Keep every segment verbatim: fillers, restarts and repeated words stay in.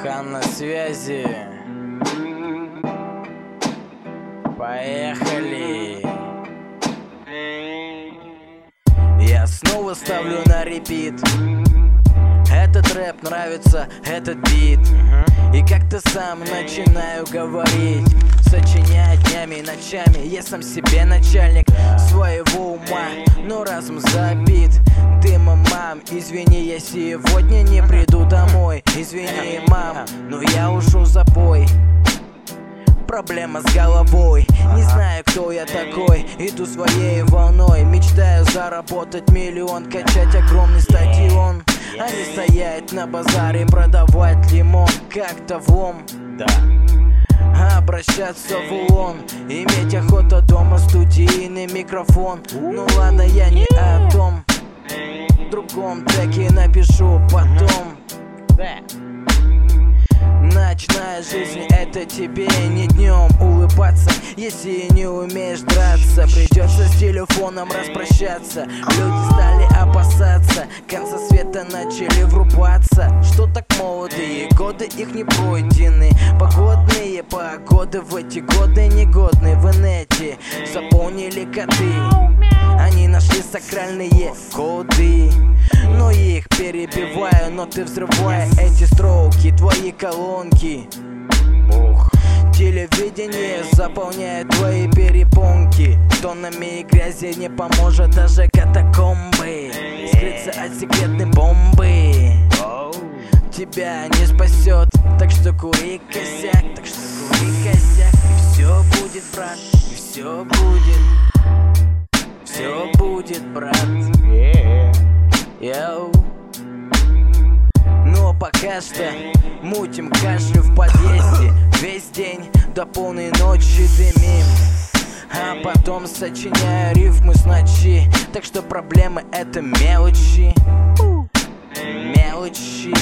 Хан на связи. Поехали. Я снова ставлю на репит. Этот рэп нравится, этот бит. И как-то сам начинаю говорить, сочинять днями и ночами. Я сам себе начальник своего ума, но разум забит. Ты, мам, извини, я сегодня не приду домой. Извини, мам, но я ушел за бой. Проблема с головой, не знаю, кто я такой. Иду своей волной, мечтаю заработать миллион, качать огромный стадион, а не стоять на базаре, продавать лимон, как-то влом. Да. Обращаться в ООН, иметь охота дома, студийный микрофон. Ну ладно, я не о том, в другом треке напишу потом. Ночная жизнь — это тебе не днем улыбаться. Если не умеешь драться, придется с телефоном распрощаться. Люди стали опасаться, конца света начали врубаться. Что так молодые годы, их не пройдены. Погодные погоды в эти годы негодны. В инете заполнили коды, они нашли сакральные коды. Но их перебиваю, но ты взрывая эти строки, твои колонки. Ох. Телевидение заполняет твои перепонки. Тоннами и грязи не поможет даже катакомбы. Скрыться от секретной бомбы тебя не спасет. Так что кури косяк, так что кури косяк. И все будет, брат, и все будет. Все будет, брат. Йоу. Но пока что мутим кашлю в подъезде. Весь день до полной ночи дымим, а потом сочиняю рифмы с ночи. Так что проблемы — это мелочи. Мелочи.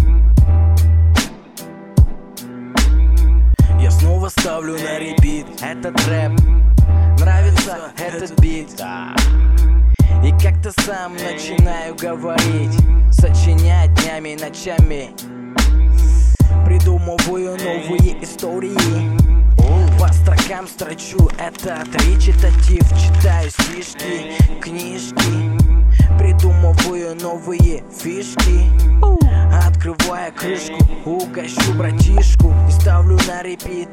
Я снова ставлю на репит этот рэп. Нравится этот бит. И как-то сам начинаю говорить, сочинять днями и ночами. Придумываю новые истории, по строкам строчу этот речитатив. Читаю стишки, книжки, придумываю новые фишки. Открывая крышку, угощу братишку и ставлю на репит.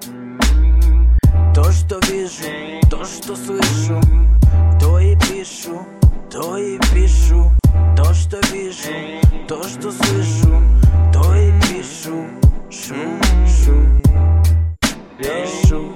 То, что вижу, то, что слышу, то и пишу, то и пишу. То, что вижу, то, что слышу, то и пишу. Шу, шу, пишу.